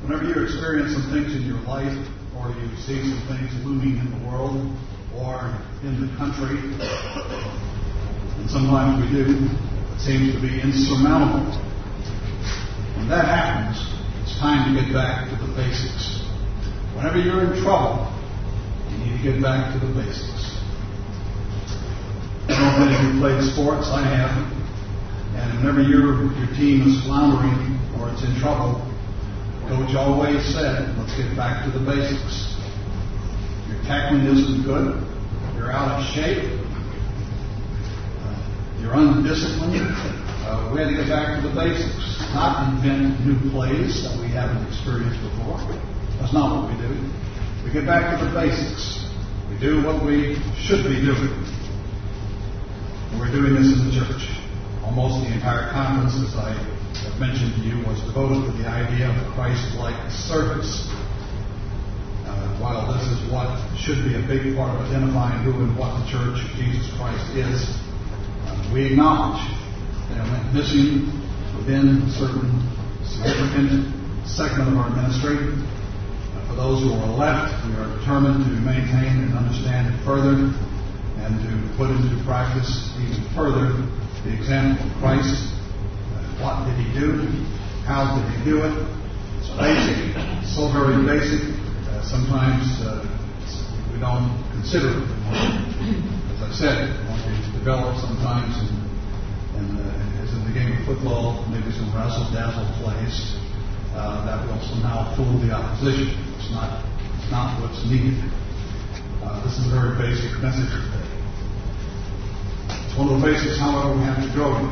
Whenever you experience some things in your life, or you see some things looming in the world, or in the country, and sometimes we do, it seems to be insurmountable. When that happens, it's time to get back to the basics. Whenever you're in trouble, you need to get back to the basics. I don't know if any of you played sports. I have. And whenever your team is floundering or it's in trouble, Coach always said, let's get back to the basics. Your tackling isn't good. You're out of shape. You're undisciplined. We had to get back to the basics. Not invent new plays that we haven't experienced before. That's not what we do. We get back to the basics. We do what we should be doing. And we're doing this in the church. Almost the entire conference, as I have mentioned to you, was devoted to the idea of Christ-like service. While this is what should be a big part of identifying who and what the Church of Jesus Christ is, we acknowledge that it went missing within a certain significant segment of our ministry. For those who are left, we are determined to maintain and understand it further and to put into practice even further the example of Christ. What did he do? How did he do it? It's basic, so very basic. Sometimes we don't consider it. As I said, when we develop sometimes, as in the game of football, maybe some razzle-dazzle plays that will somehow fool the opposition. It's not what's needed. This is a very basic message today. It's one of the basics, however, we have to go in.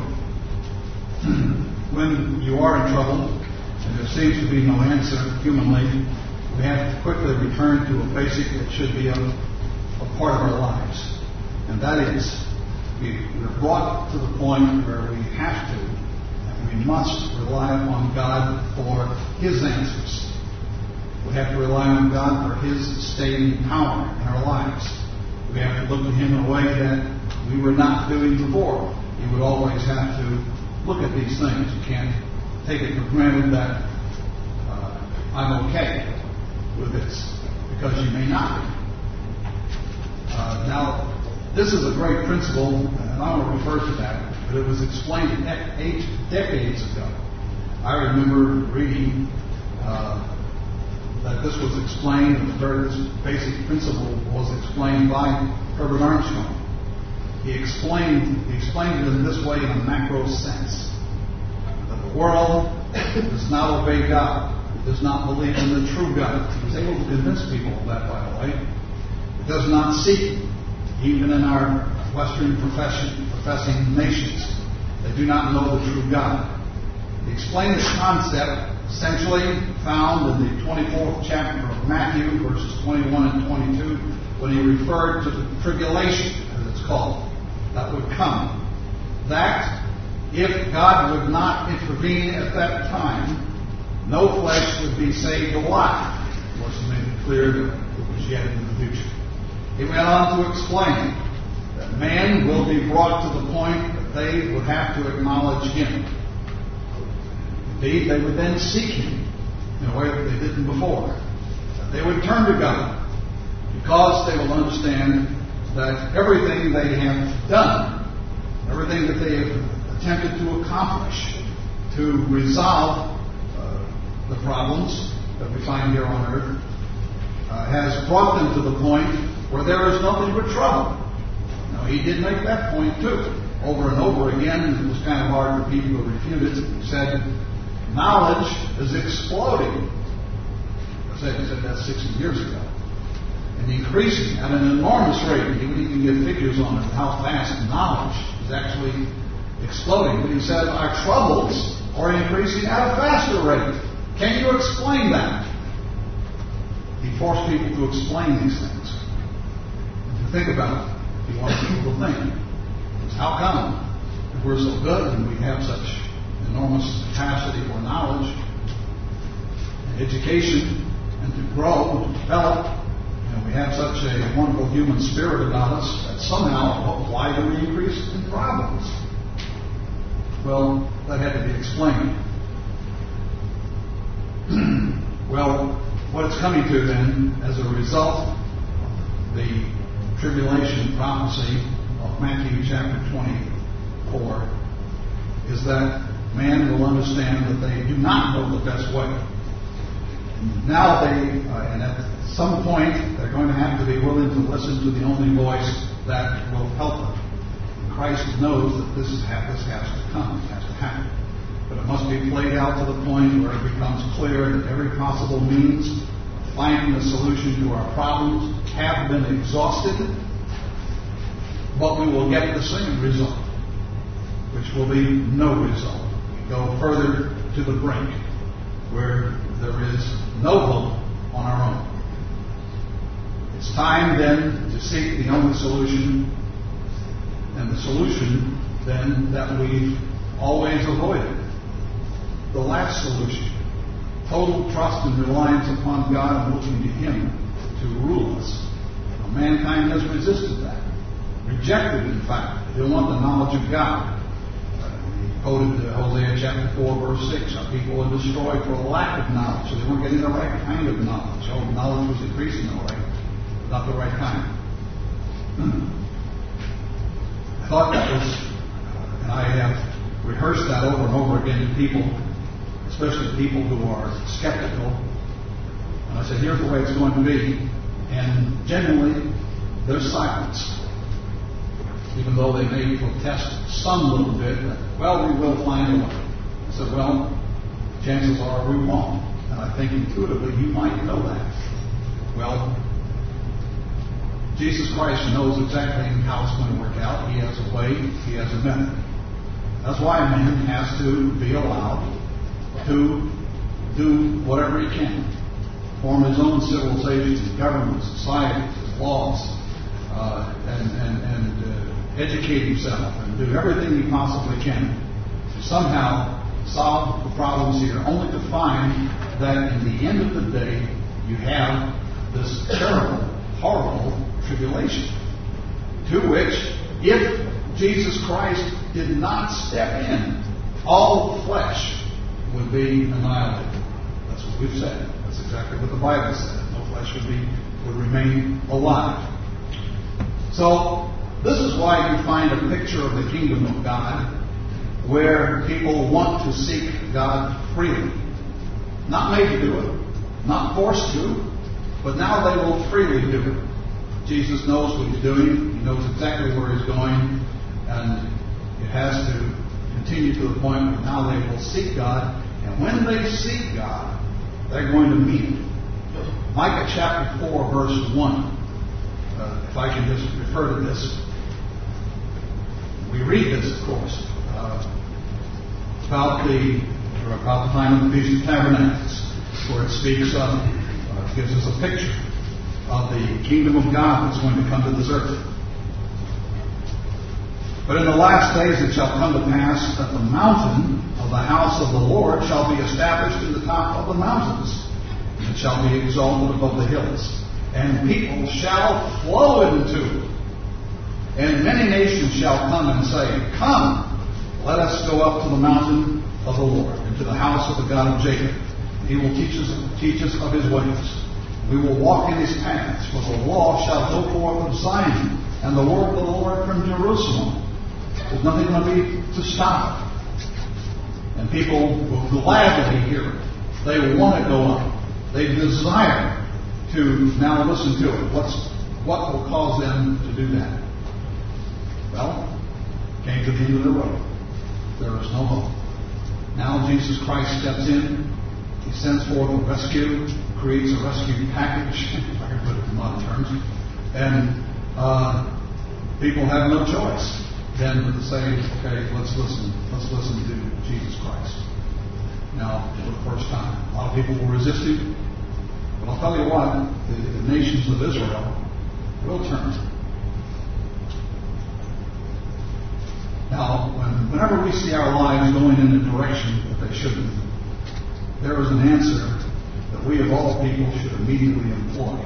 When you are in trouble and there seems to be no answer humanly, we have to quickly return to a basic that should be a part of our lives. And that is, we're brought to the point where we have to, and we must rely upon God for His answers. We have to rely on God for His sustaining power in our lives. We have to look to Him in a way that we were not doing before. You would always have to look at these things. You can't take it for granted that I'm okay with this, because you may not be. Now, this is a great principle, and I want to refer to that, but it was explained 8 decades ago. I remember reading that this was explained, this basic principle was explained by Herbert Armstrong. He explained it in this way, in a macro sense, that the world does not obey God. It does not believe in the true God. He was able to convince people of that, by the way. It does not seek, even in our Western professing nations. They do not know the true God. He explained this concept essentially found in the 24th chapter of Matthew, verses 21 and 22, when he referred to the tribulation, as it's called, that would come. That, if God would not intervene at that time, no flesh would be saved alive. Of course, he made it clear that it was yet in the future. He went on to explain that man will be brought to the point that they would have to acknowledge him. Indeed, they would then seek him in a way that they didn't before. That they would turn to God, because they will understand that everything they have done, everything that they have attempted to accomplish to resolve the problems that we find here on earth, has brought them to the point where there is nothing but trouble. Now, he did make that point too, over and over again, and it was kind of hard for people to refute it. He said, knowledge is exploding. I said that 60 years ago. And increasing at an enormous rate. He would even give figures on it, how fast knowledge is actually exploding. But he said our troubles are increasing at a faster rate. Can you explain that? He forced people to explain these things. And to think about it. He wants people to think. How come, if we're so good and we have such enormous capacity for knowledge and education and to grow and to develop, and we have such a wonderful human spirit about us, that somehow, why do we increase in problems? Well, that had to be explained. it's coming to then, as a result of the tribulation prophecy of Matthew chapter 24, is that man will understand that they do not know the best way. Now and at some point, they're going to have to be willing to listen to the only voice that will help them. Christ knows that this has to come, it has to happen. But it must be played out to the point where it becomes clear that every possible means of finding a solution to our problems have been exhausted, but we will get the same result, which will be no result. We go further to the brink, where there is no hope on our own. It's time then to seek the only solution, and the solution then that we've always avoided. The last solution, total trust and reliance upon God and looking to Him to rule us. Now, mankind has resisted that, rejected, in fact. They don't want the knowledge of God. He quoted Hosea chapter 4, verse 6. Our people are destroyed for a lack of knowledge, so they weren't getting the right kind of knowledge. Oh, knowledge was increasing, all right, but not the right kind. I thought that was, and I have rehearsed that over and over again to people, especially people who are skeptical. And I said, here's the way it's going to be. And generally, there's silence. Even though they may protest some little bit, that, well, we will find a way. I said, well, chances are we won't. And I think intuitively you might know that. Well, Jesus Christ knows exactly how it's going to work out. He has a way, He has a method. That's why man has to be allowed to do whatever he can, form his own civilizations, governments, societies, laws, and educate himself and do everything he possibly can to somehow solve the problems here, only to find that in the end of the day you have this terrible, horrible tribulation, to which, if Jesus Christ did not step in, all flesh would be annihilated. That's what we've said. That's exactly what the Bible said. No flesh would remain alive. So this is why you find a picture of the kingdom of God, where people want to seek God freely, not made to do it, not forced to, but now they will freely do it. Jesus knows what He's doing. He knows exactly where He's going, and it has to continue to the point where now they will seek God, and when they seek God, they're going to meet Him. Micah chapter 4, verse 1. If I can just refer to this. We read this, of course, about the time of the Feast of Tabernacles, where it speaks of, gives us a picture of the kingdom of God that's going to come to this earth. But in the last days it shall come to pass that the mountain of the house of the Lord shall be established in the top of the mountains, and it shall be exalted above the hills, and people shall flow into it. And many nations shall come and say, come, let us go up to the mountain of the Lord, and to the house of the God of Jacob. He will teach us of His ways. We will walk in His paths, for the law shall go forth of Zion, and the word of the Lord from Jerusalem. There's nothing going to be to stop it. And people will gladly hear it. They want to go up. They desire to now listen to it. What will cause them to do that? Well, came to the end of the road. There is no hope. Now Jesus Christ steps in. He sends forth a rescue, creates a rescue package, if I can put it in modern terms, and people have no choice then to say, okay, let's listen to Jesus Christ. Now, for the first time, a lot of people will resist Him, but I'll tell you what, the nations of Israel will turn. Now, whenever we see our lives going in a direction that they shouldn't, there is an answer that we of all people should immediately employ.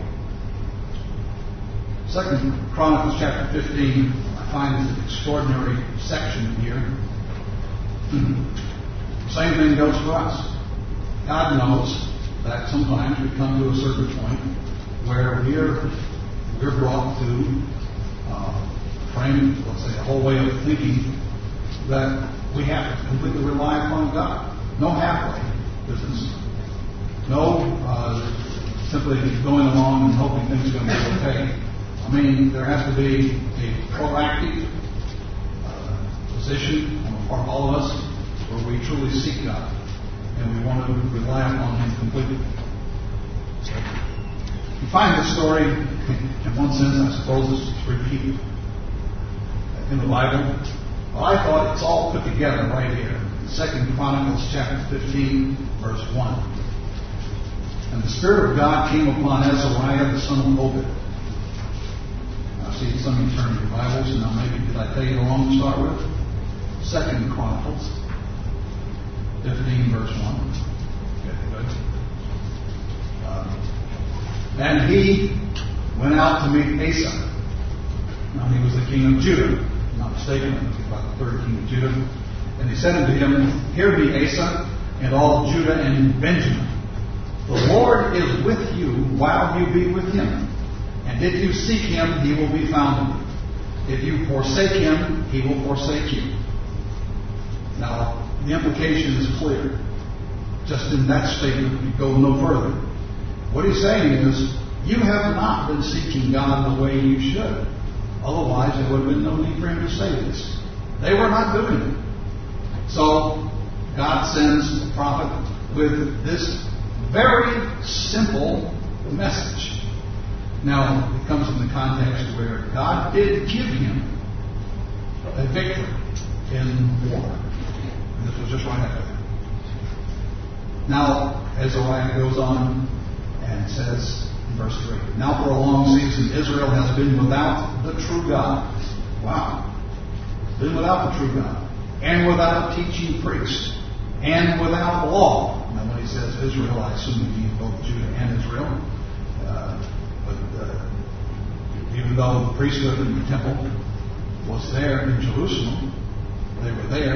2 Chronicles chapter 15, I find is an extraordinary section here. Same thing goes for us. God knows that that sometimes we come to a certain point where we're brought to frame, let's say, a whole way of thinking that we have to completely rely upon God. No halfway business. No simply going along and hoping things are going to be okay. I mean, there has to be a proactive position on the part of all of us where we truly seek God and we want to rely upon Him completely. So, you find this story, in one sense, I suppose it's repeated in the Bible. Well, I thought it's all put together right here. 2 Chronicles chapter 15, verse 1. And the Spirit of God came upon Azariah, the son of Obed. I see some of you turn your Bibles, and now maybe did I tell you the wrong to start with? 2 Chronicles 15, verse 1. Okay, good. And he went out to meet Asa. Now he was the king of Judah. If I'm not mistaken, he was about the third king of Judah. And he said unto him, Hear me, Asa, and all Judah and Benjamin. The Lord is with you while you be with him. And if you seek him, he will be found of you. If you forsake him, he will forsake you. Now, the implication is clear. Just in that statement, you go no further. What he's saying is, you have not been seeking God the way you should. Otherwise, there would have been no need for him to say this. They were not doing it. So, God sends the prophet with this very simple message. Now, it comes in the context where God did give him a victory in war. And this was just right after that. Now, Azariah goes on and says in verse 3, Now for a long season Israel has been without the true God. Wow. Been without the true God. And without a teaching priest. And without law. Now when he says Israel, I assume he means both Judah and Israel. Even though the priesthood in the temple was there in Jerusalem, they were there.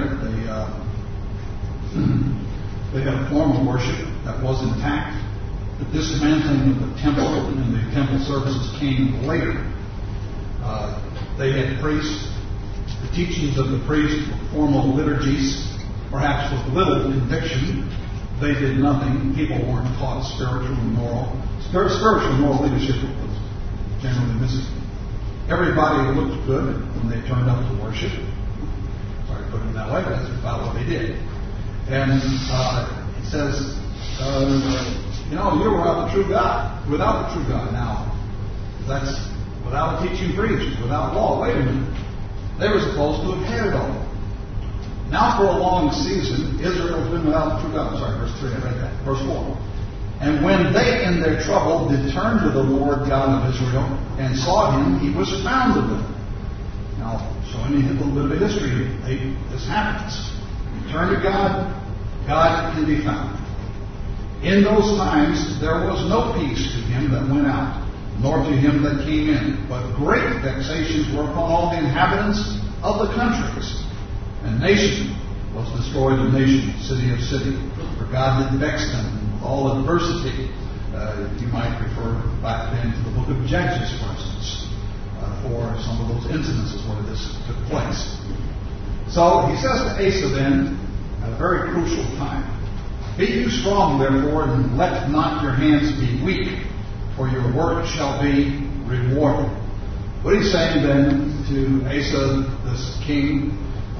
They had a form of worship that was intact. The dismantling of the temple and the temple services came later. They had priests. The teachings of the priests were formal liturgies, perhaps with little conviction. They did nothing. People weren't taught spiritual and moral. Spiritual and moral leadership was generally missing. Everybody looked good when they turned up to worship. Sorry to put it that way, but that's about what they did. And it says, you're without the true God. Without the true God. Now, that's without a teaching priest, without law. Wait a minute. They were supposed to have had it all. Now for a long season, Israel has been without the true God. Sorry, verse 3, I read that. Verse 4. And when they in their trouble did turn to the Lord God of Israel and saw him, he was found of them. Now, showing you a little bit of a history, this happens. You turn to God, God can be found. In those times there was no peace to him that went out, nor to him that came in, but great vexations were upon all the inhabitants of the countries. And nation was destroyed of nation, city of city, for God did vex them with all adversity. You might refer back then to the book of Judges, for instance, for some of those incidences where this took place. So he says to Asa then, at a very crucial time, Be you strong, therefore, and let not your hands be weak, for your work shall be rewarded. What he's saying then to Asa, this king,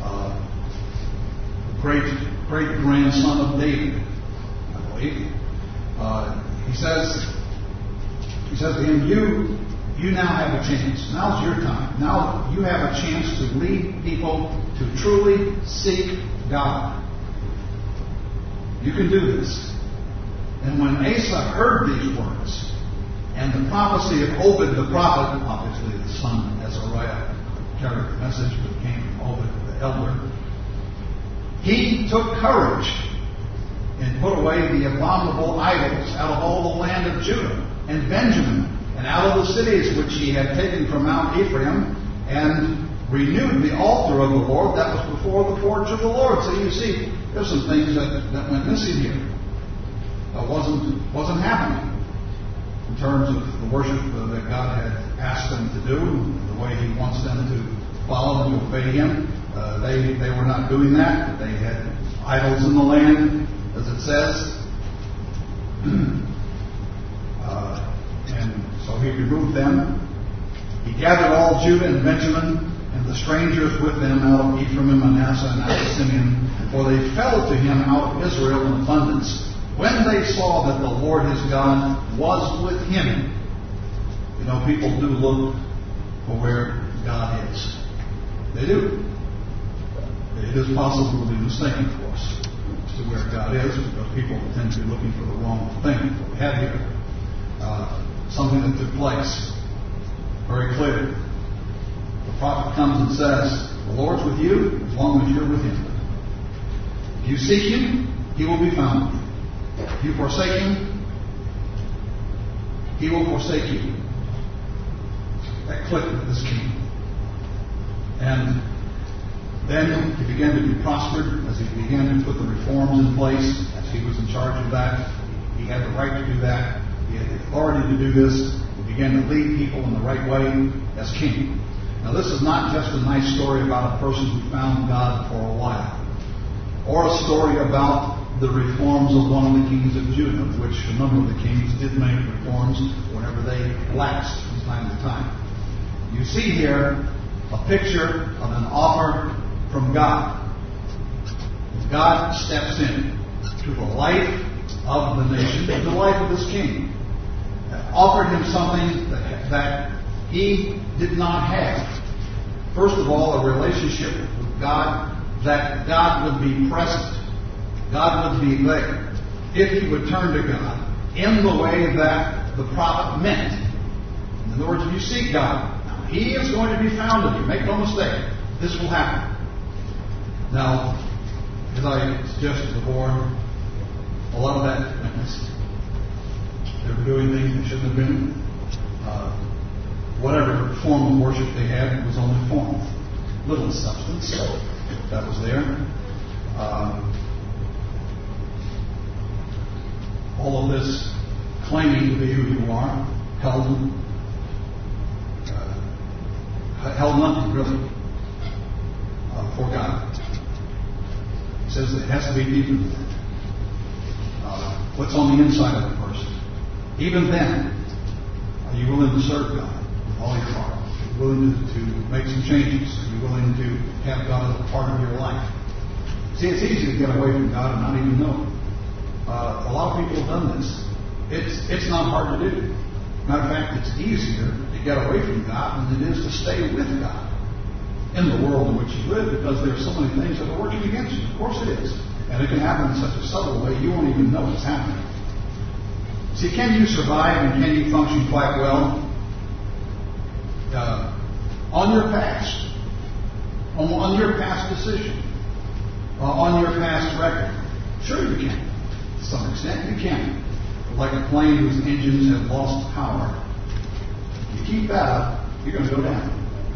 great grandson of David, I believe. He says to him, you now have a chance. Now's your time. Now you have a chance to lead people to truly seek God. You can do this. And when Asa heard these words, and the prophecy of Obed the prophet, obviously the son of Azariah carried the message, but it came from Obed the elder, he took courage and put away the abominable idols out of all the land of Judah and Benjamin, and out of the cities which he had taken from Mount Ephraim, and renewed the altar of the Lord that was before the porch of the Lord. So you see, there's some things that went missing here. wasn't happening in terms of the worship that God had asked them to do, the way He wants them to follow and to obey Him. They were not doing that. They had idols in the land, as it says. And so He removed them. He gathered all Judah and Benjamin and the strangers with them out of Ephraim and Manasseh and out of Simeon, for they fell to Him out of Israel in abundance, when they saw that the Lord his God was with him. You know, people do look for where God is. They do. It is possible to be mistaken, of course, as to where God is, because people tend to be looking for the wrong thing. What we have here, something that took place, very clear. The prophet comes and says, the Lord's with you as long as you're with Him. If you seek Him, He will be found. If you forsake Him, He will forsake you. That clicked with this king. And then he began to be prospered as he began to put the reforms in place, as he was in charge of that. He had the right to do that. He had the authority to do this. He began to lead people in the right way as king. Now, this is not just a nice story about a person who found God for a while, or a story about the reforms of one of the kings of Judah, which a number of the kings did make reforms whenever they lapsed from time to time. You see here a picture of an offer from God. God steps in to the life of the nation, to the life of this king, offered him something that he did not have. First of all, a relationship with God, that God would be present. God would be there if he would turn to God in the way that the prophet meant. In other words, if you seek God, He is going to be found of you. Make no mistake. This will happen. Now, as I suggested before, a lot of that witness. They were doing things they shouldn't have been. Whatever form of worship they had, it was only form. Little substance. So that was there. All of this claiming to be who you are held nothing really for God. He says it has to be deeper than that. What's on the inside of a person? Even then, are you willing to serve God with all your heart? Are you willing to make some changes? Are you willing to have God as a part of your life? See, it's easy to get away from God and not even know it. A lot of people have done this. It's not hard to do. Matter of fact, it's easier to get away from God than it is to stay with God in the world in which you live, because there are so many things that are working against you. Of course it is. And it can happen in such a subtle way you won't even know it's happening. See, can you survive and can you function quite well on your past? On your past decision? On your past record? Sure you can. To some extent you can. Like a plane whose engines have lost power. If you keep that up, you're going to go down.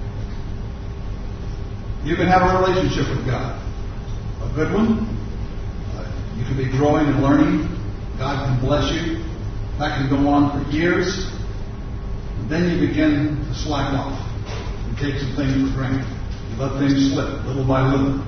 You can have a relationship with God. A good one. You can be growing and learning. God can bless you. That can go on for years. And then you begin to slack off. You take some things for granted. You let things slip little by little.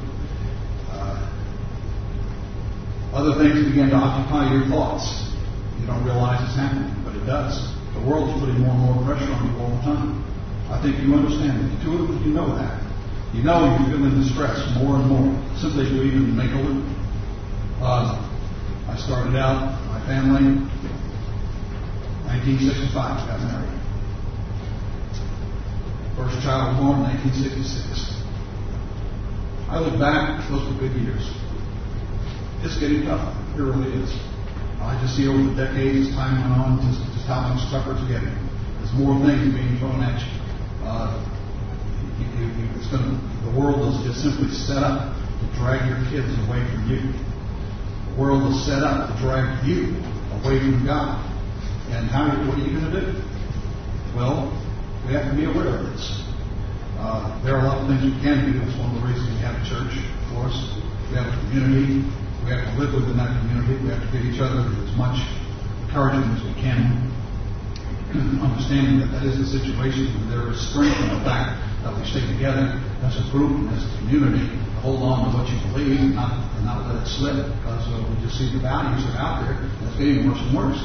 Other things begin to occupy your thoughts. You don't realize it's happening, but it does. The world is putting more and more pressure on you all the time. I think you understand it. Intuitively, you know that. You know you're feeling the stress more and more, simply to even make a living. I started out, my family, 1965, got married. First child was born in 1966. I look back, those were good years. It's getting tougher. It really is. I just see over the decades, as time went on, just how much tougher it's getting. There's more things being thrown at you. The world is just simply set up to drag your kids away from you. The world is set up to drag you away from God. And what are you going to do? Well, we have to be aware of this. There are a lot of things we can do. That's one of the reasons we have a church, of course. We have a community. We have to live within that community. We have to give each other as much encouragement as we can, understanding that that is the situation, and there is strength in the fact that we stay together as a group and as a community, to hold on to what you believe and not let it slip, because we just see the values that are out there, and it's getting worse and worse.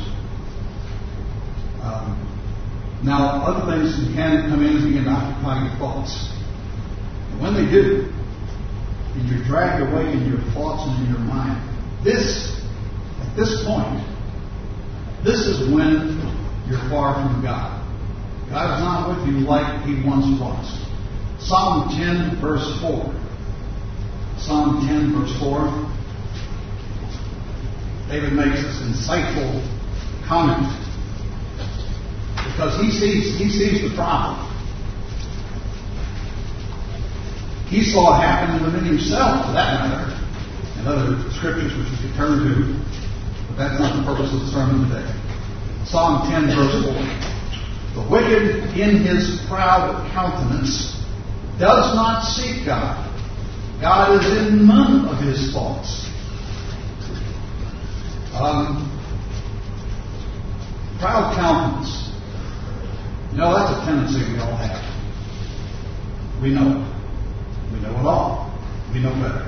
Now, other things can come in and begin to occupy your thoughts. And when they do, and you're dragged away in your thoughts and in your mind, at this point, this is when you're far from God. God is not with you like He once was. Psalm 10, verse 4. Psalm 10, verse 4. David makes this insightful comment, because he sees the problem. He saw it happen within himself, for that matter, and other scriptures which we could turn to, but that's not the purpose of the sermon today. Psalm 10, verse 4. The wicked in his proud countenance does not seek God. God is in none of his thoughts. Proud countenance. You know, that's a tendency we all have. We know it. We know it all. We know better.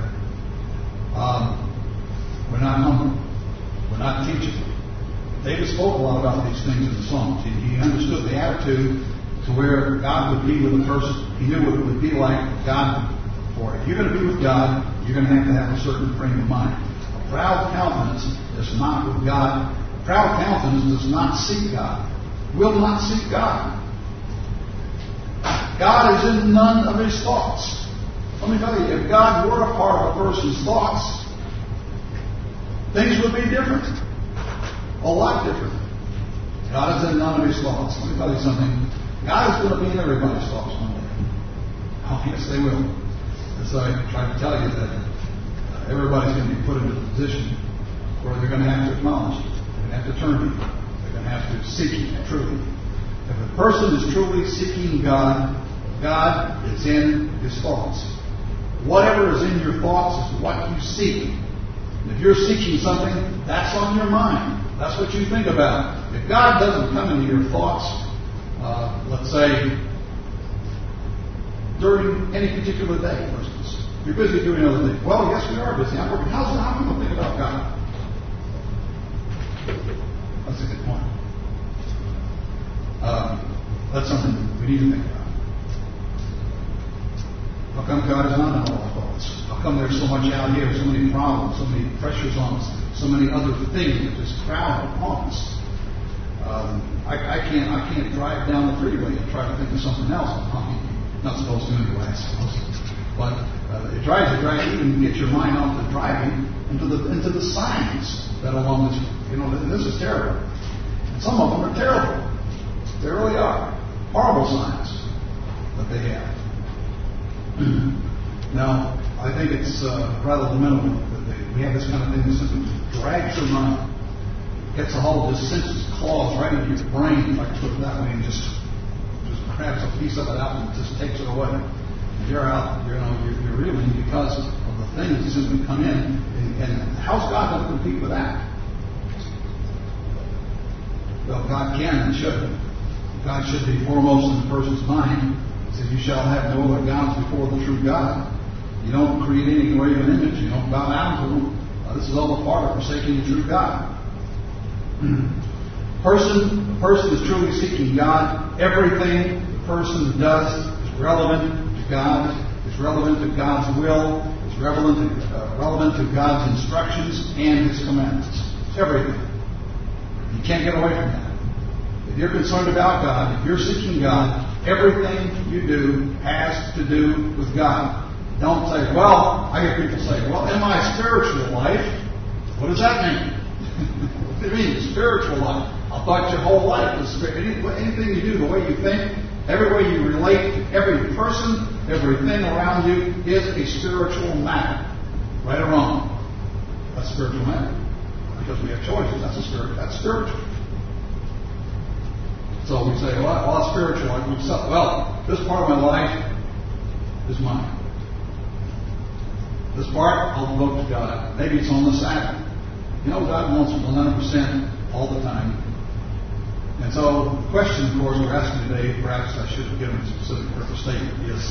We're not humble. We're not teachable. David spoke a lot about these things in the Psalms. He understood the attitude to where God would be with a person. He knew what it would be like with God. For if you're going to be with God, you're going to have a certain frame of mind. A proud countenance is not with God. A proud countenance does not seek God. Will not seek God. God is in none of his thoughts. Let me tell you, if God were a part of a person's thoughts, things would be different. A lot different. God is in none of his thoughts. Let me tell you something. God is going to be in everybody's thoughts one day. Oh, yes, they will. And so I tried to tell you that everybody's going to be put into a position where they're going to have to acknowledge it. They're going to have to turn to it. They're going to have to seek it truly. If a person is truly seeking God, God is in his thoughts. Whatever is in your thoughts is what you seek. And if you're seeking something, that's on your mind. That's what you think about. If God doesn't come into your thoughts, let's say, during any particular day, for instance, you're busy doing other things. Well, yes, we are busy. I'm working. How am I going to think about God? That's a good point. That's something we need to think about. How come God is not in all our thoughts? How come there's so much out here, so many problems, so many pressures on us, so many other things that just crowd upon us? I can't drive down the freeway and try to think of something else. I'm not supposed to anyway, I suppose. But it drives you right. You can get your mind off the driving into the signs that are along this. This is terrible. And some of them are terrible. They really are. Horrible signs that they have. Now, I think it's rather lamentable that we have this kind of thing that simply drags your mind, gets a hold of this sense, claws right into your brain, if I can put it that way, and just grabs a piece of it out and just takes it away. And you're out, you're reeling because of the things that simply come in. And how's God going to compete with that? Well, God can and should. God should be foremost in the person's mind. He said, "You shall have no other gods before the true God." You don't create any graven image. You don't bow down to them. This is all a part of forsaking the true God. The person is truly seeking God. Everything the person does is relevant to God. It's relevant to God's will. It's relevant to God's instructions and His commandments. It's everything. You can't get away from that. If you're concerned about God, if you're seeking God, everything you do has to do with God. Don't say, well, I hear people say, well, in my spiritual life, what does that mean? What do you mean, spiritual life? I thought your whole life was spiritual. Anything you do, the way you think, every way you relate to every person, everything around you is a spiritual matter. Right or wrong? That's a spiritual matter. Because we have choices. That's spiritual. So we say, well, that's spiritual. Well, this part of my life is mine. This part I'll devote to God. Maybe it's on the Sabbath. You know, God wants 100% all the time. And so the question, of course, we're asking today, perhaps I should have given a specific purpose statement, is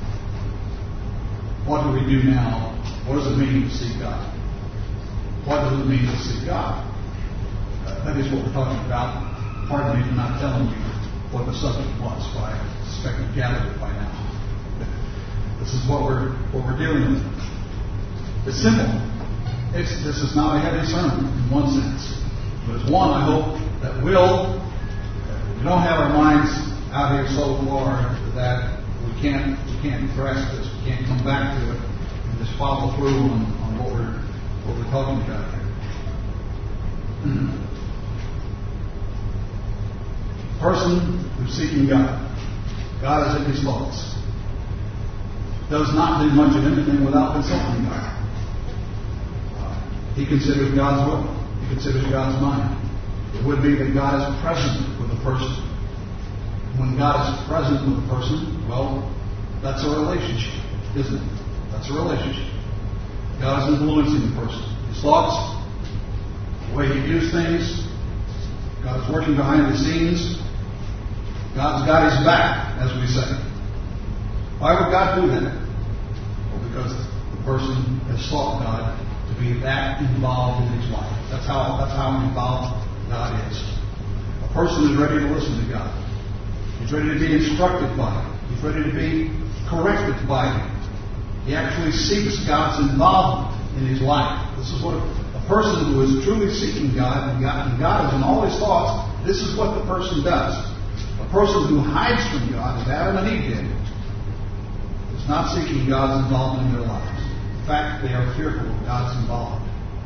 what do we do now? What does it mean to seek God? What does it mean to seek God? That is what we're talking about. Pardon me for not telling you what the subject was, but I suspect you've gathered it by now. This is what we're dealing with. It's simple. This is not a heavy sermon in one sense, but it's one I hope that we don't have our minds out here so far that we can't grasp this, we can't come back to it and just follow through on what we're talking about here. Person who's seeking God is in his thoughts. Does not do much of anything without consulting God. He considers God's will. He considers God's mind. It would be that God is present with a person. When God is present with a person, well, that's a relationship, isn't it? That's a relationship. God is influencing the person. His thoughts, the way he views things, God is working behind the scenes. God's got his back, as we say. Why would God do that? Well, because the person has sought God to be that involved in his life. That's how involved God is. A person is ready to listen to God. He's ready to be instructed by him. He's ready to be corrected by him. He actually seeks God's involvement in his life. This is what a person who is truly seeking God, and God is in all his thoughts, this is what the person does. A person who hides from God, as Adam and Eve did, is not seeking God's involvement in their lives. In fact, they are fearful of God's involvement.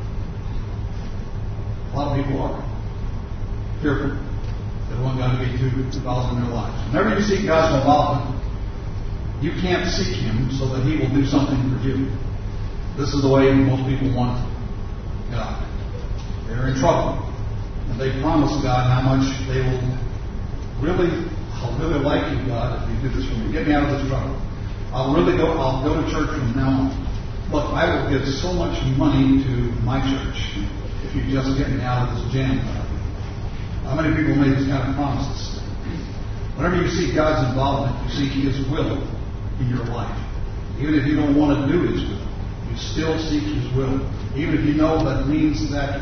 A lot of people are fearful. They don't want God to be too involved in their lives. Whenever you seek God's involvement, you can't seek him so that he will do something for you. This is the way most people want God. They're in trouble. And they promise God how much they will I'll really like you, God, if you do this for me. Get me out of this trouble. I'll go to church from now on. Look, I will give so much money to my church if you just get me out of this jam. How many people make these kind of promises? Whenever you seek God's involvement, you seek his will in your life. Even if you don't want to do his will, you still seek his will. Even if you know that means that,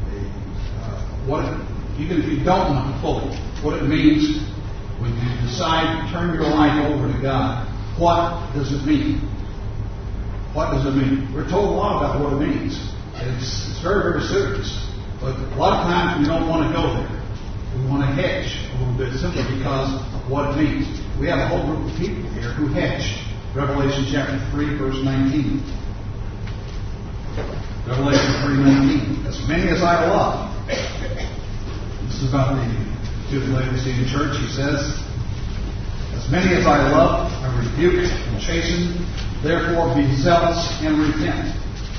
even if you don't know fully what it means when you decide to turn your life over to God, what does it mean? What does it mean? We're told a lot about what it means. It's very, very serious. But a lot of times we don't want to go there. We want to hedge a little bit simply because of what it means. We have a whole group of people here who hedge. Revelation chapter 3, verse 19. Revelation 3:19. As many as I love. This is about to the Laodicean church. He says, as many as I love, I rebuke and chasten. Therefore be zealous and repent.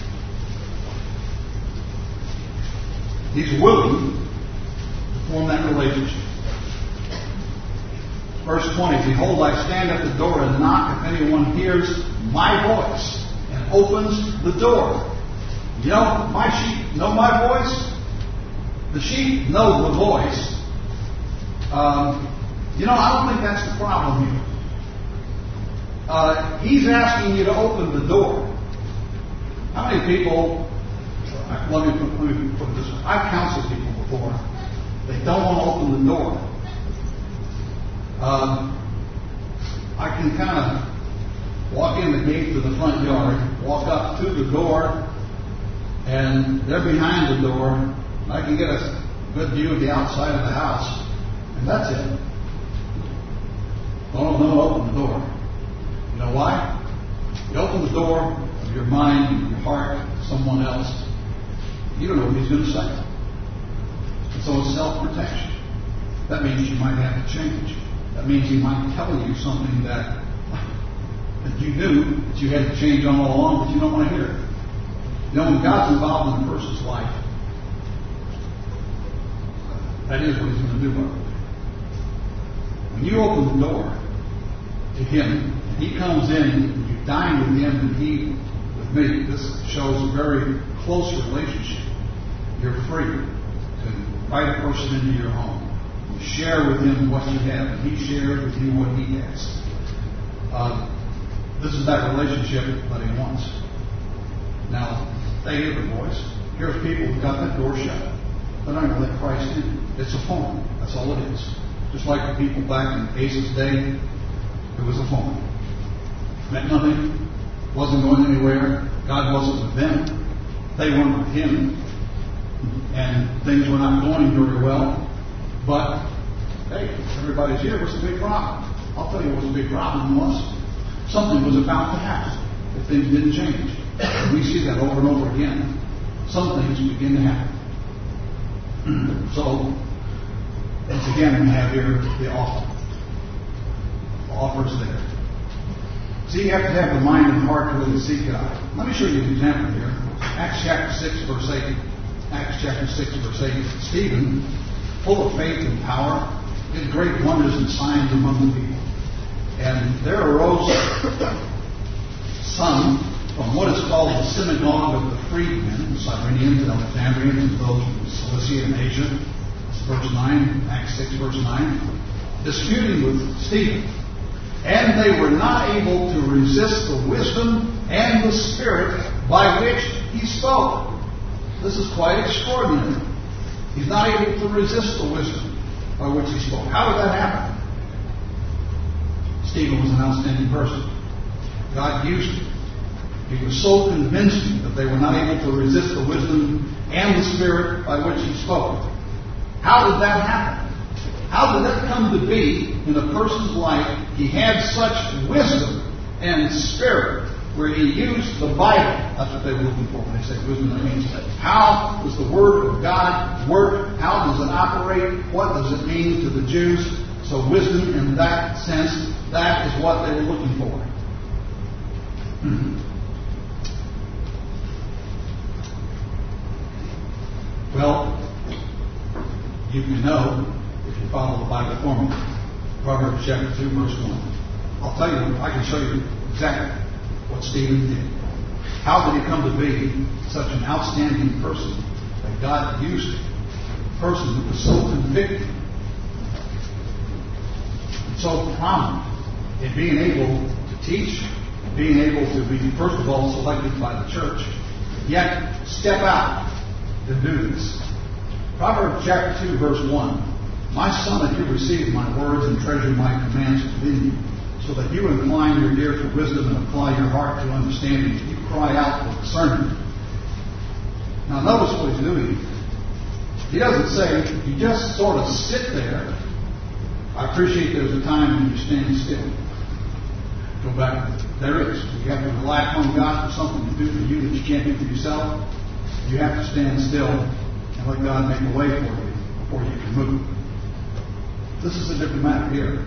He's willing to form that relationship. Verse 20, behold, I stand at the door and knock. If anyone hears my voice and opens the door. You know, my sheep know my voice. The sheep know the voice. I don't think that's the problem here. He's asking you to open the door. How many people, let me put it this way, I've counseled people before. They don't want to open the door. I can kind of walk in the gate to the front yard, walk up to the door, and they're behind the door. I can get a good view of the outside of the house, and that's it. Don't open the door. You know why? You open the door of your mind and your heart to someone else, you don't know what he's going to say. And so it's self-protection. That means you might have to change. That means he might tell you something that you knew that you had to change on all along, but you don't want to hear it. You know, when God's involved in a person's life, that is what he's going to do. When you open the door to him, and he comes in, and you dine with him, and he, with with me, this shows a very close relationship. You're free to invite a person into your home. You share with him what you have, and he shares with you what he has. This is that relationship that he wants. Now, they hear the voice. Here's people who've got that door shut. They're not going to let Christ in. It's a phone. That's all it is. Just like the people back in Asa's day, it was a phone. Meant nothing. Wasn't going anywhere. God wasn't with them. They weren't with him. And things were not going very well. But, hey, everybody's here. What's the big problem? I'll tell you what the big problem was. Something was about to happen if things didn't change. And we see that over and over again. Some things begin to happen. So, once again, we have here the offer. The offer is there. So you have to have the mind and heart to really seek God. Let me show you an example here. Acts chapter 6, verse 8. Acts chapter 6, verse 8. Stephen, full of faith and power, did great wonders and signs among the people. And there arose some from what is called the synagogue of the freedmen, the Cyrenians and Alexandrians, and those from Cilicia and Asia. That's verse 9, Acts 6, verse 9. Disputing with Stephen. And they were not able to resist the wisdom and the spirit by which he spoke. This is quite extraordinary. He's not able to resist the wisdom by which he spoke. How did that happen? Stephen was an outstanding person. God used him. He was so convincing that they were not able to resist the wisdom and the spirit by which he spoke. How did that happen? How did that come to be in a person's life? He had such wisdom and spirit where he used the Bible. That's what they were looking for when they say wisdom. That means how does the Word of God work? How does it operate? What does it mean to the Jews? So wisdom in that sense, that is what they were looking for. Well, you can know if you follow the Bible formula. Proverbs chapter 2, verse 1. I'll tell you, I can show you exactly what Stephen did. How did he come to be such an outstanding person that God used him? A person who was so convicted, so prominent in being able to teach, being able to be, first of all, selected by the church, yet step out to do this. Proverbs chapter 2, verse 1. My son, if you receive my words and treasure my commands within you, so that you incline your ear to wisdom and apply your heart to understanding, you cry out for discernment. Now notice what he's doing. He doesn't say, you just sort of sit there. I appreciate there's a time when you stand still. Go back. There is. You have to rely upon God for something to do for you that you can't do for yourself. You have to stand still and let God make a way for you before you can move. This is a different matter here.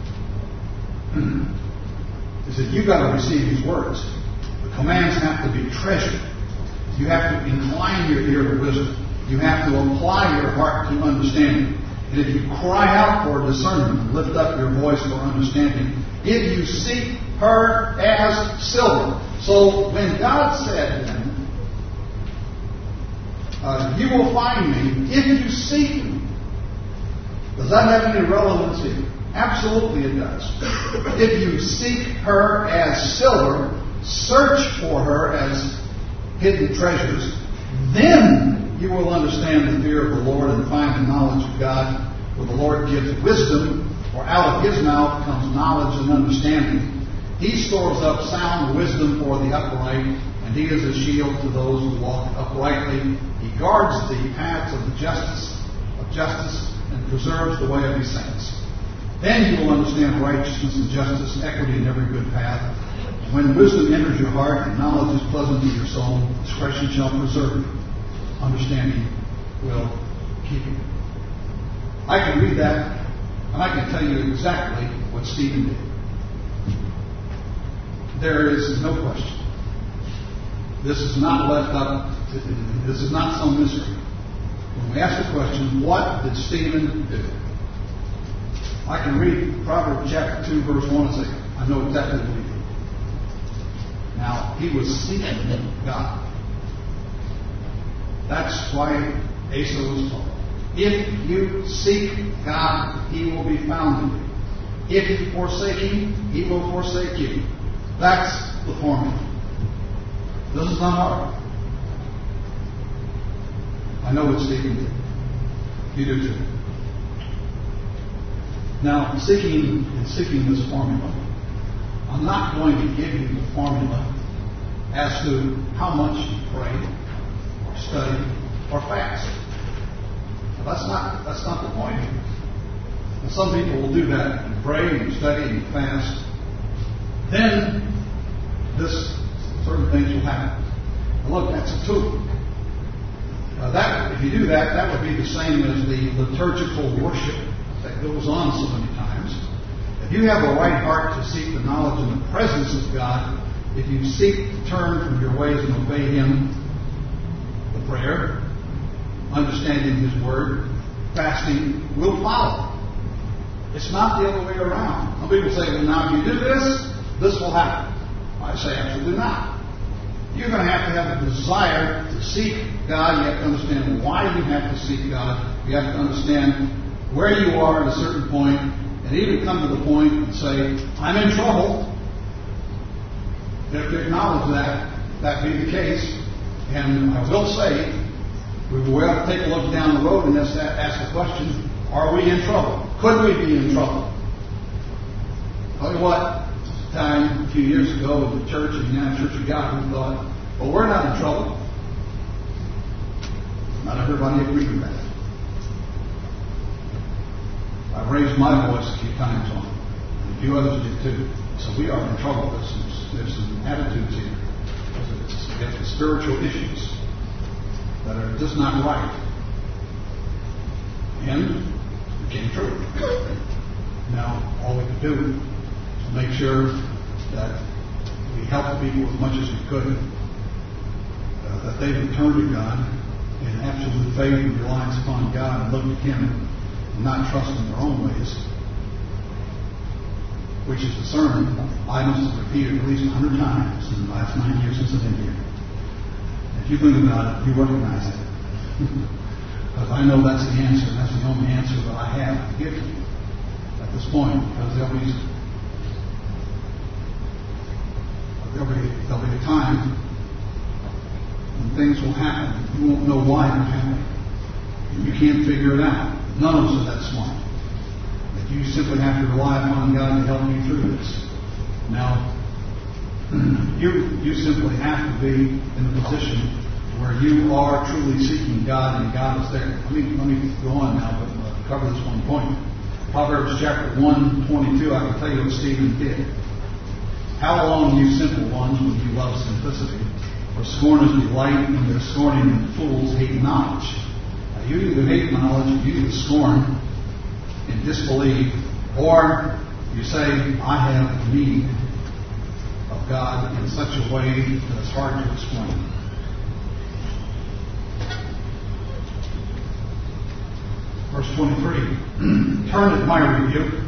Is that you've got to receive His words. The commands have to be treasured. You have to incline your ear to wisdom. You have to apply your heart to understanding. And if you cry out for discernment, lift up your voice for understanding, if you seek her as silver. So when God said then, you will find me if you seek me. Does that have any relevance here? Absolutely it does. If you seek her as silver, search for her as hidden treasures, then you will understand the fear of the Lord and find the knowledge of God. For the Lord gives wisdom, for out of His mouth comes knowledge and understanding. He stores up sound wisdom for the upright, and He is a shield to those who walk uprightly. He guards the paths of justice, and preserves the way of His saints. Then you will understand righteousness and justice, equity, and every good path. When wisdom enters your heart and knowledge is pleasant to your soul, discretion shall preserve you. Understanding will keep you. I can read that, and I can tell you exactly what Stephen did. There is no question. This is not left up. This is not some mystery. When we ask the question, what did Stephen do? I can read Proverbs chapter 2, verse 1 and say, I know exactly what he did. Now, he was seeking God. That's why Asa was told, if you seek God, he will be found in you. If you forsake him, he will forsake you. That's the formula. This is not hard. I know what Stephen did. You do too. Now, seeking this formula, I'm not going to give you the formula as to how much you pray, or study, or fast. That's not the point. And some people will do that and pray and study and fast. Then certain things will happen. Now look, that's a tool. If you do that, that would be the same as the liturgical worship that goes on so many times. If you have a right heart to seek the knowledge and the presence of God, if you seek to turn from your ways and obey Him, the prayer, understanding His Word, fasting will follow. It's not the other way around. Some people say, well, now if you do this, this will happen. I say, absolutely not. You're going to have a desire to seek God. You have to understand why you have to seek God. You have to understand where you are at a certain point, and even come to the point and say, I'm in trouble. You have to acknowledge that be the case. And I will say, we will have to take a look down the road and ask the question, are we in trouble? Could we be in trouble? Tell you what, a few years ago in the church, in the United Church of God, we thought, well, we're not in trouble. Not everybody agreed with that. I've raised my voice a few times on it, and a few others did too. So we are in trouble. There's some attitudes here. There's the spiritual issues that are just not right. And it became true. Now, all we could do is make sure that we help the people as much as we could, that they would turn to God in absolute faith and reliance upon God and look at Him and not trust in their own ways, which is the sermon I must have repeated at least 100 times in the last 9 years since I've been here. If you think about it, you recognize it. Because I know that's the answer, and that's the only answer that I have to give to you at this point, because there'll be a time when things will happen. You won't know why they're happening. You can't figure it out. None of us are that smart. But you simply have to rely upon God to help you through this. Now, you simply have to be in a position where you are truly seeking God and God is there. Let me go on now, but cover this one point. Proverbs chapter 1:22, I can tell you what Stephen did. How long, you simple ones, will you love simplicity? For scorners delight in their scorning, and fools hate knowledge. Now, you either hate knowledge, you either scorn and disbelieve, or you say, I have need of God in such a way that it's hard to explain. Verse 23, turn at my rebuke.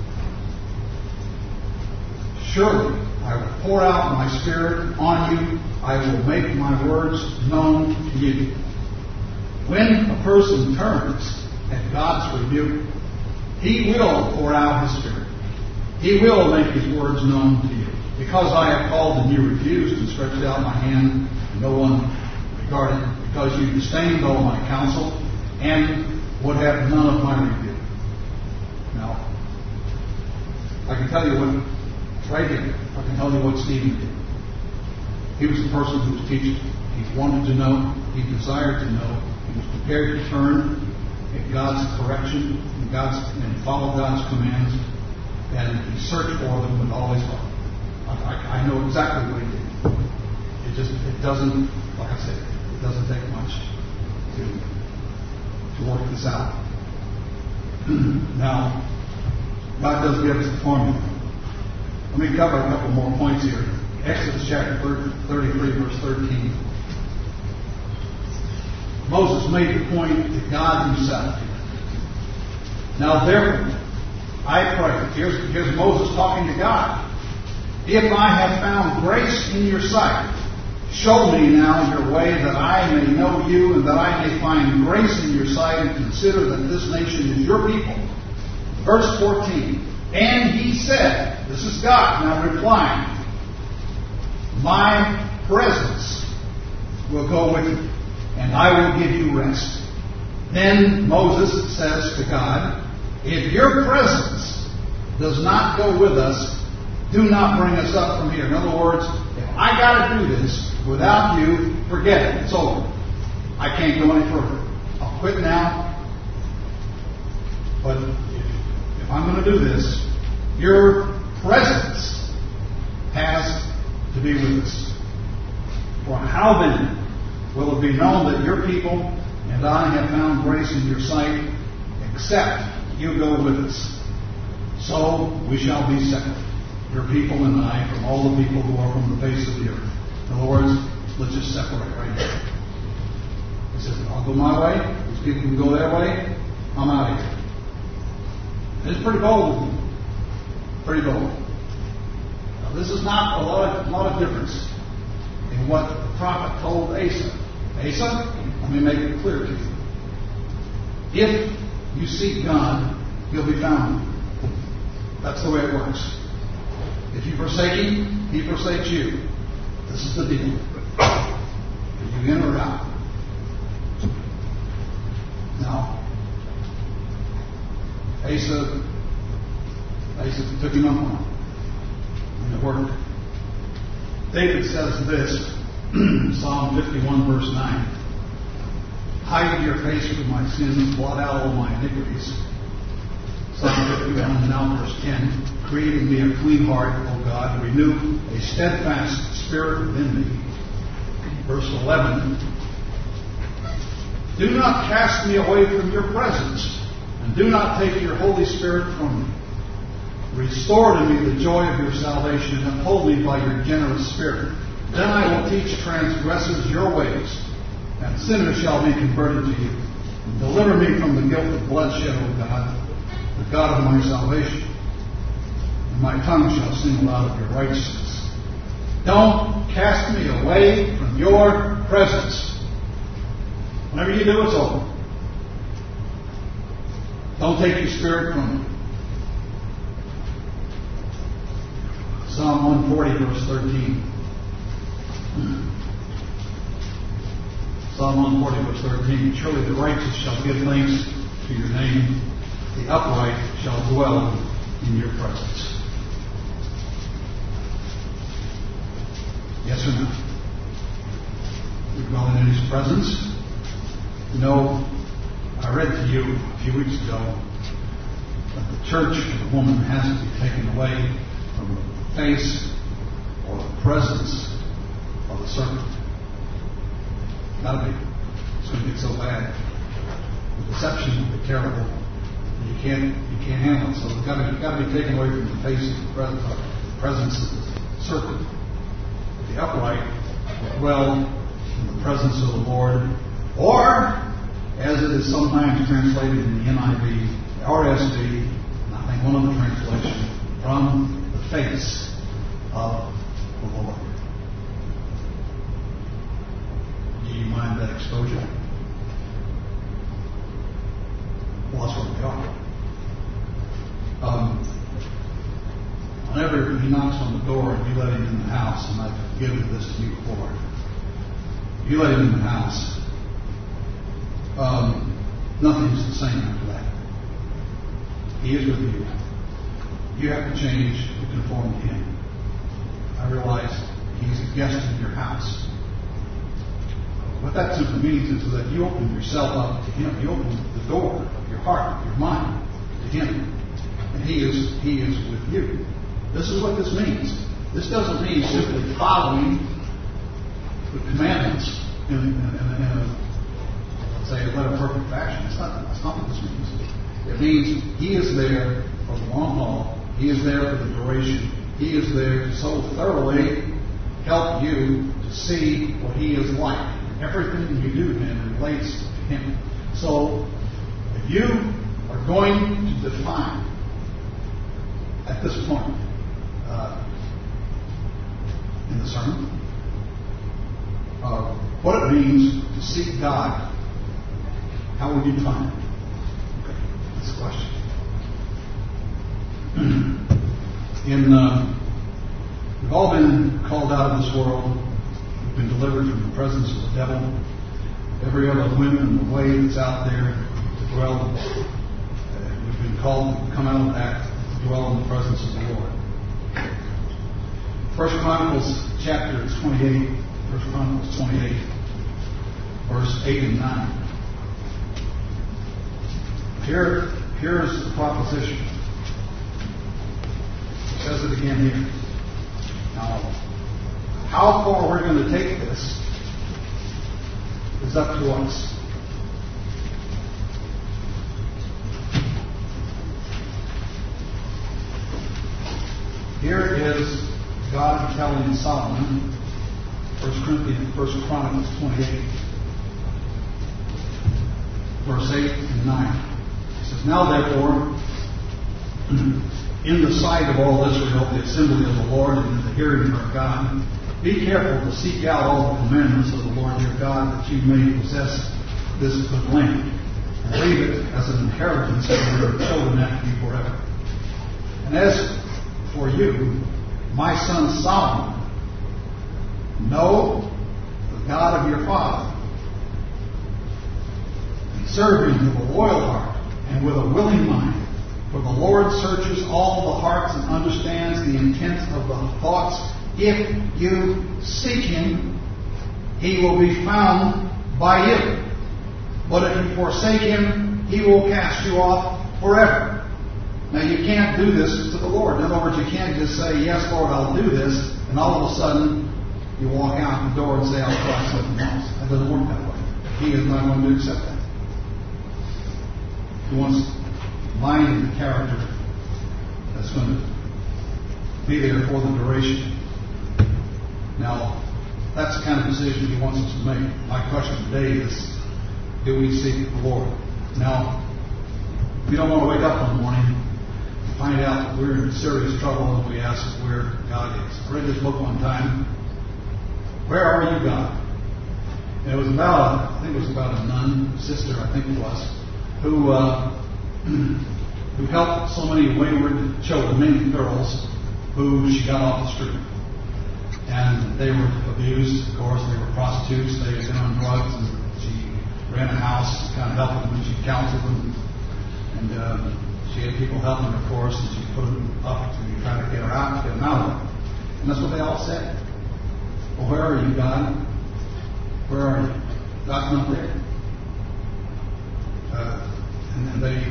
Surely I will pour out my spirit on you. I will make my words known to you. When a person turns at God's rebuke, He will pour out His spirit. He will make His words known to you. Because I have called and you refused and stretched out my hand, and no one regarded, because you disdained all my counsel and would have none of my rebuke. Now, I can tell you what, right here, I can tell you what Stephen did. He was the person who was teaching. He wanted to know, he desired to know, he was prepared to turn at God's correction and follow God's commands, and he searched for them with all his heart. I know exactly what he did. It doesn't, like I said, it doesn't take much to work this out. Now, God does give us the formula. Let me cover a couple more points here. Exodus chapter 33, verse 13. Moses made the point to God Himself. Now therefore, I pray. Here's Moses talking to God. If I have found grace in your sight, show me now your way, that I may know you, and that I may find grace in your sight, and consider that this nation is your people. Verse 14. And he said, this is God now replying, my presence will go with you, and I will give you rest. Then Moses says to God, if your presence does not go with us, do not bring us up from here. In other words, if I got to do this without you, forget it. It's over. I can't go any further. I'll quit now. But if I'm going to do this, your presence has to be with us. For how then will it be known that your people and I have found grace in your sight, except you go with us? So we shall be separate, your people and I, from all the people who are from the face of the earth. In other words, let's just separate right here. He says, I'll go my way, these people can go their way, I'm out of here. It's pretty bold. Pretty bold. Now, this is not a lot of difference in what the prophet told Asa. Asa, let me make it clear to you. If you seek God, He'll be found. That's the way it works. If you forsake Him, He forsakes you. This is the deal. Are you in or out? Now, Asa took him up on it. And it worked. David says this, Psalm 51, verse 9. Hide your face from my sins, blot out all my iniquities. Psalm 51, now verse 10. Create in me a clean heart, O God, and renew a steadfast spirit within me. Verse 11. Do not cast me away from your presence, and do not take your Holy Spirit from me. Restore to me the joy of your salvation, and uphold me by your generous spirit. Then I will teach transgressors your ways, and sinners shall be converted to you. And deliver me from the guilt of bloodshed, O God, the God of my salvation. And my tongue shall sing aloud of your righteousness. Don't cast me away from your presence. Whenever you do, it's over. Don't take your spirit from me. Psalm 140, verse 13. Psalm 140, verse 13. Surely the righteous shall give thanks to your name. The upright shall dwell in your presence. Yes or no? We're dwelling in His presence. You know, I read to you a few weeks ago that the church of the woman has to be taken away from the face or the presence of the serpent. Gotta be. It's going to get so bad. The deception will be terrible. You can't handle it. So it's got to be taken away from the face of the presence of the serpent. The upright will dwell in the presence of the Lord, or as it is sometimes translated in the NIV, the RSV, and I think one of the translations, from the face of the Lord. Do you mind that exposure? Well, that's where we are. Whenever He knocks on the door and you let Him in the house, and I've given this to you before, you let Him in the house, nothing's the same after that. He is with you. You have to change to conform to Him. I realize He's a guest in your house. What that simply means is that you open yourself up to Him. You open the door of your heart, of your mind, to Him. And He is with you. This is what this means. This doesn't mean simply following the commandments in a, let's say, a letter perfect fashion. That's not what this means. It means He is there for the long haul. He is there for the duration. He is there to so thoroughly help you to see what He is like. Everything you do then relates to Him. So, if you are going to define, at this point, in the sermon. What it means to seek God. How would you define it? Okay, that's the question. We've all been called out of this world. We've been delivered from the presence of the devil. Every other whim and the way that's out there to dwell. We've been called to come out of that, to dwell in the presence of the Lord. 1 Chronicles chapter 28, 1 Chronicles 28, verse 8 and 9. Here's the proposition. It says it again here. Now, how far we're going to take this is up to us. Here is God telling Solomon, 1 Chronicles 28, verse 8 and 9. He says, Now therefore, in the sight of all Israel, the assembly of the Lord, and in the hearing of our God, be careful to seek out all the commandments of the Lord your God, that you may possess this good land, and leave it as an inheritance for your children after you forever. And as for you, my son Solomon, know the God of your father, and serve him with a loyal heart and with a willing mind. For the Lord searches all the hearts and understands the intent of the thoughts. If you seek him, he will be found by you. But if you forsake him, he will cast you off forever. Now you can't do this to the Lord. In other words, you can't just say, yes, Lord, I'll do this, and all of a sudden you walk out the door and say, I'll try something else. That doesn't work that way. He is not going to accept that. He wants mind and character that's going to be there for the duration. Now, that's the kind of decision he wants us to make. My question today is, do we seek the Lord? Now, we don't want to wake up one morning and find out that we're in serious trouble and we ask where God is. I read this book one time, Where Are You, God? And it was about, I think it was about a nun, sister, I think it was, who helped so many wayward children, mainly girls, who she got off the street. And they were abused, of course. They were prostitutes. They had been on drugs. And she ran a house to kind of help them. And she counseled them. And she had people helping her, of course. And she put them up to try to get her out, get them out of it. And that's what they all said. Well, where are you, God? Where are you? God's not there. And then they,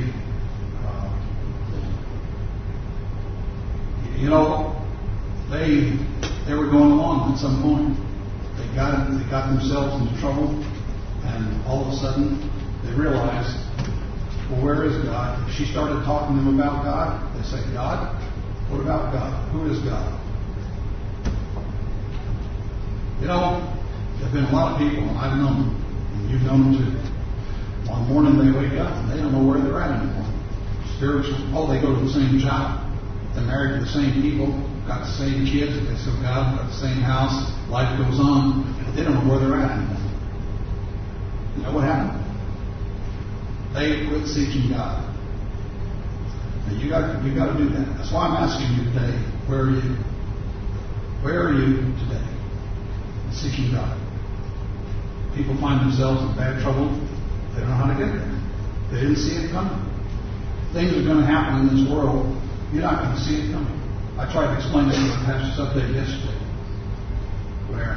they were going along at some point. They got themselves into trouble, and all of a sudden they realized, well, where is God? If she started talking to them about God, they say, God? What about God? Who is God? There have been a lot of people, and I've known them, and you've known them too. One morning they wake up and they don't know where they're at anymore. Spiritual, they go to the same job. They're married to the same people, got the same kids, they still got the same house, life goes on, but they don't know where they're at anymore. You know what happened? They quit seeking God. Now you got to do that. That's why I'm asking you today, where are you? Where are you today? Seeking God. People find themselves in bad trouble. They don't know how to get there. They didn't see it coming. Things are going to happen in this world. You're not going to see it coming. I tried to explain it to the pastor's update yesterday, where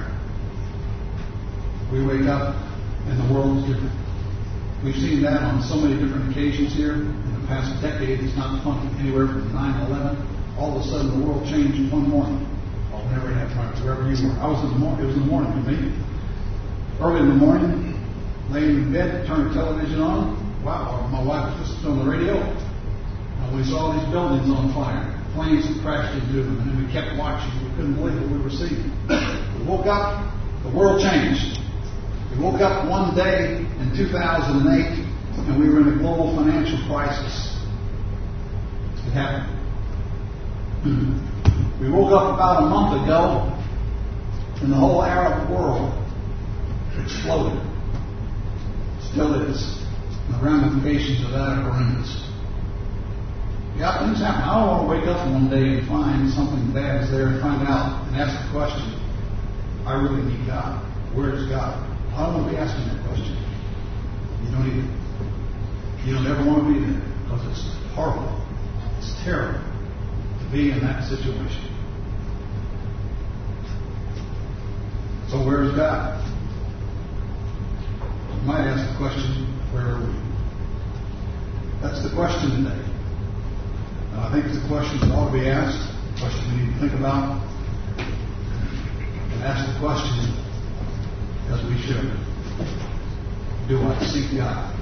we wake up and the world is different. We've seen that on so many different occasions here. In the past decade, it's not funny. Anywhere from 9/11, all of a sudden the world changed in one morning. Whenever you have time, wherever you were. It was in the morning for me. Early in the morning, laying in bed, turned the television on. Wow, my wife was listening on the radio. And we saw these buildings on fire. Planes had crashed into them. And then we kept watching. We couldn't believe what we were seeing. We woke up, the world changed. We woke up one day in 2008, and we were in a global financial crisis. It happened. We woke up about a month ago, And the whole Arab world exploded. Still is. The ramifications of that are horrendous. Yeah, things happen. I don't want to wake up one day and find something bad is there and find out and ask the question, I really need God. Where is God? I don't want to be asking that question. You don't either. You don't ever want to be there because it's horrible. It's terrible to be in that situation. So where is God? You might ask the question, where are we? That's the question today. And I think it's a question that ought to be asked, a question we need to think about, and ask the question as we should. Do I seek God?